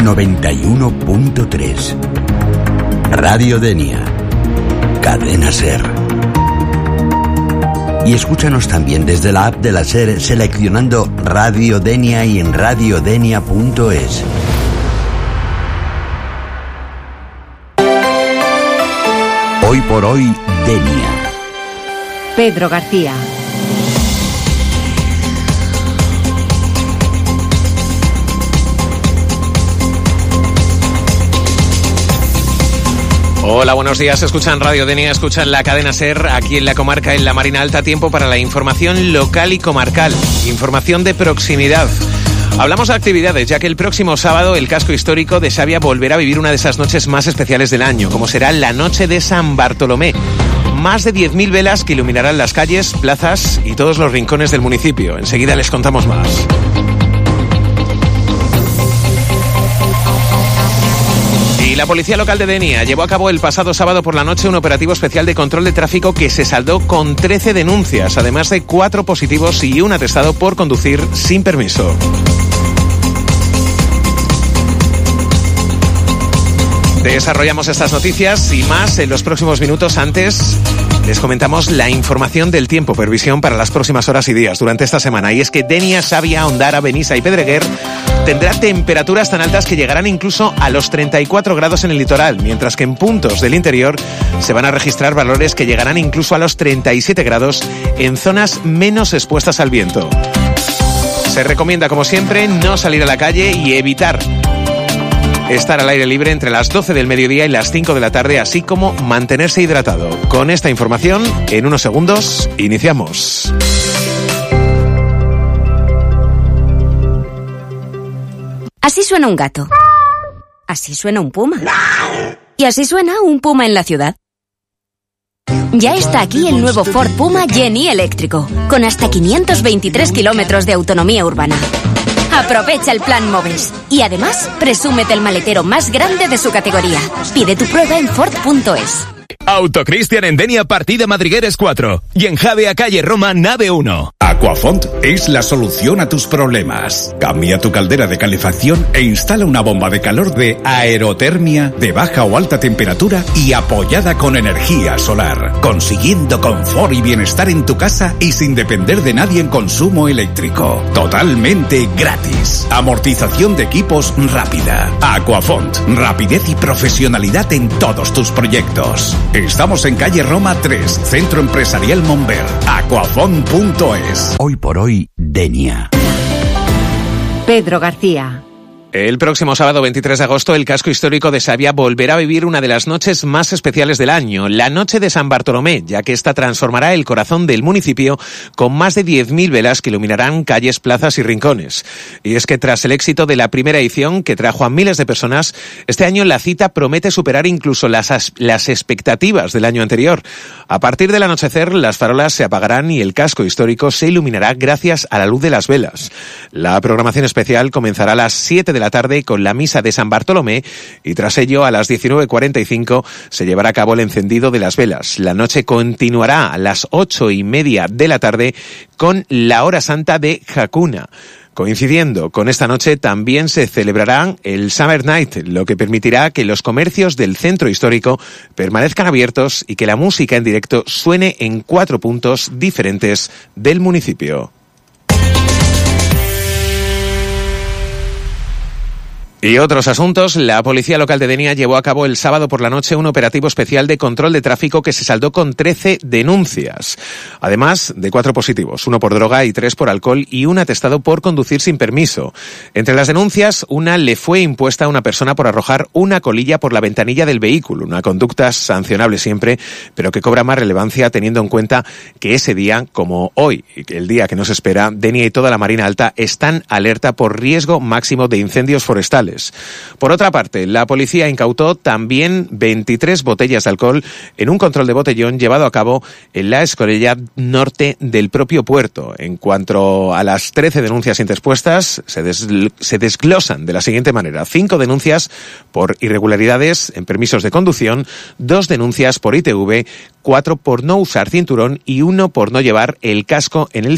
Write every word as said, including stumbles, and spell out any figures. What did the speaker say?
noventa y uno punto tres. Radio Denia. Cadena SER. Y escúchanos también desde la app de la SER seleccionando Radio Denia y en radiodenia punto es. Hoy por hoy, Denia. Pedro García. Hola, buenos días. Escuchan Radio Denia, escuchan la cadena SER aquí en la comarca, en la Marina Alta. Tiempo para la información local y comarcal. Información de proximidad. Hablamos de actividades, ya que el próximo sábado el casco histórico de Xavia volverá a vivir una de esas noches más especiales del año, como será la noche de San Bartolomé. Más de diez mil velas que iluminarán las calles, plazas y todos los rincones del municipio. Enseguida les contamos más. Y la Policía Local de Denia llevó a cabo el pasado sábado por la noche un operativo especial de control de tráfico que se saldó con trece denuncias, además de cuatro positivos y un atestado por conducir sin permiso. Desarrollamos estas noticias y más en los próximos minutos. Antes les comentamos la información del tiempo, previsión para las próximas horas y días durante esta semana. Y es que Denia, Xavia, Ondara, Benissa y Pedreguer tendrá temperaturas tan altas que llegarán incluso a los treinta y cuatro grados en el litoral, mientras que en puntos del interior se van a registrar valores que llegarán incluso a los treinta y siete grados en zonas menos expuestas al viento. Se recomienda, como siempre, no salir a la calle y evitar estar al aire libre entre las doce del mediodía y las cinco de la tarde, así como mantenerse hidratado. Con esta información, en unos segundos, iniciamos. Así suena un gato. Así suena un puma. Y así suena un puma en la ciudad. Ya está aquí el nuevo Ford Puma Jenny eléctrico, con hasta quinientos veintitrés kilómetros de autonomía urbana. Aprovecha el plan Moves y además presúmete el maletero más grande de su categoría. Pide tu prueba en Ford punto es. Autocristian en Denia, partida Madrigueres cuatro. Y en Javea, calle Roma, nave uno. Aquafont es la solución a tus problemas. Cambia tu caldera de calefacción e instala una bomba de calor de aerotermia de baja o alta temperatura y apoyada con energía solar, consiguiendo confort y bienestar en tu casa y sin depender de nadie en consumo eléctrico. Totalmente gratis. Amortización de equipos rápida. Aquafont, rapidez y profesionalidad en todos tus proyectos. Estamos en calle Roma tres, Centro Empresarial Monver. Aquafont punto es. Hoy por hoy, Denia. Pedro García. El próximo sábado veintitrés de agosto el casco histórico de Xavia volverá a vivir una de las noches más especiales del año, la noche de San Bartolomé, ya que esta transformará el corazón del municipio con más de diez mil velas que iluminarán calles, plazas y rincones. Y es que tras el éxito de la primera edición, que trajo a miles de personas, este año la cita promete superar incluso las, las expectativas del año anterior. A partir del anochecer, las farolas se apagarán y el casco histórico se iluminará gracias a la luz de las velas. La programación especial comenzará a las siete de la tarde con la misa de San Bartolomé y tras ello a las diecinueve cuarenta y cinco se llevará a cabo el encendido de las velas. La noche continuará a las ocho y media de la tarde con la hora santa de Hakuna. Coincidiendo con esta noche también se celebrará el Summer Night, lo que permitirá que los comercios del centro histórico permanezcan abiertos y que la música en directo suene en cuatro puntos diferentes del municipio. Y otros asuntos. La Policía Local de Denia llevó a cabo el sábado por la noche un operativo especial de control de tráfico que se saldó con trece denuncias. Además de cuatro positivos, uno por droga y tres por alcohol y un atestado por conducir sin permiso. Entre las denuncias, una le fue impuesta a una persona por arrojar una colilla por la ventanilla del vehículo, una conducta sancionable siempre, pero que cobra más relevancia teniendo en cuenta que ese día, como hoy, el día que nos espera, Denia y toda la Marina Alta están alerta por riesgo máximo de incendios forestales. Por otra parte, la policía incautó también veintitrés botellas de alcohol en un control de botellón llevado a cabo en la escotilla norte del propio puerto. En cuanto a las trece denuncias interpuestas, se, des, se desglosan de la siguiente manera. Cinco denuncias por irregularidades en permisos de conducción, dos denuncias por I T V, cuatro por no usar cinturón y uno por no llevar el casco en el